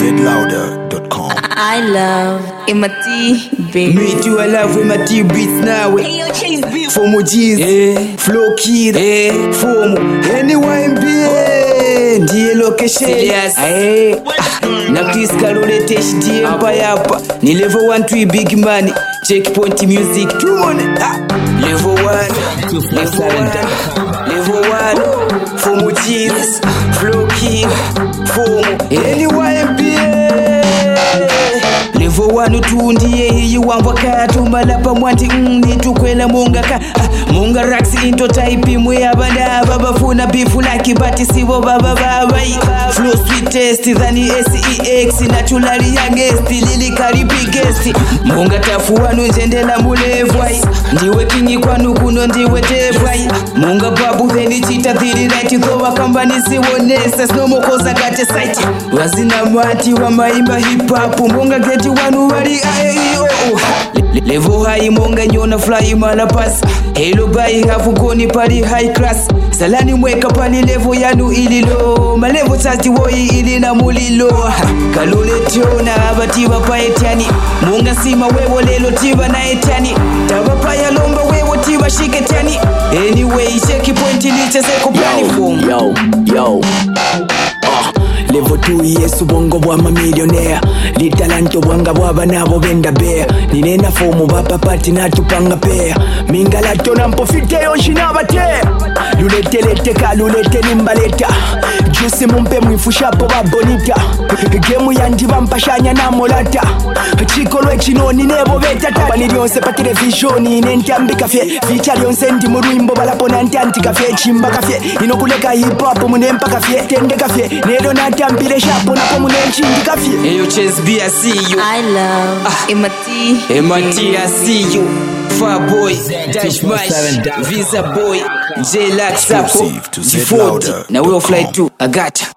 zlouder.com. I love Imati baby. Me too, I love Imati beats now. Fomo G's, Flow Kid, Fomo. Anyway, ndiye location. Na Chris Kalolete HD Empire. Ni level 1 to big money. Checkpoint music. Come on. Level 1. Level 1. Fomo G's, Flow Kid, Fomo. Anyway, level 1 utundiye hiyi wambwakatu malapa mwanti nitukwela mungaka munga raksi into type imwe yabadaba bafuna bifu like bati sibo bababai flow sweetest thani SEX naturally youngest lyrically biggest munga tafuwanu njendela mulevwai ndiwe kinyi kwanu kuno ndiwe tevwai munga babu theni chita thiri right thowa kambani siwonesa snomokoza gate site wazina mati wa maimba hip hop munga geti wanu wali ayo level high monga nyona fly malapas hello bai hafukoni pali high class salani mweka pali level yanu ililo malevo tati woi ili na mulilo kalule tiona abatiba paetani munga sima wewo lelo tiba na etani tabapa ya lomba wewo tiba shiketani anyway shake point licha seko plani yo Level 2 yesu bongo bwa mamilionea Litalanto bwanga bwaba nabo benda bea Ninena fomu bapa pati natupanga pea Mingalato na mpofite yonshi nabatea Lulete lete ka lulete nimbaleta Jusi mumpe mwifushapo babonita Gemu yandi bampashanya na molata Chiko lwe chinoni nebo beta tata Nilionse pa televisioni nentambi kafye Ficha lionse ndi muruimbo balapona ntanti kafye Chimba kafye inokuleka hip hop munempa kafye Tende kafye nero natampile shapo napo munenchindi kafye Eyo Chase B, I see you. I love Imati, I see you. Far boy, Dash Mash, Visa boy, J-Lax, Sapo, G40. Now we'll fly too. I got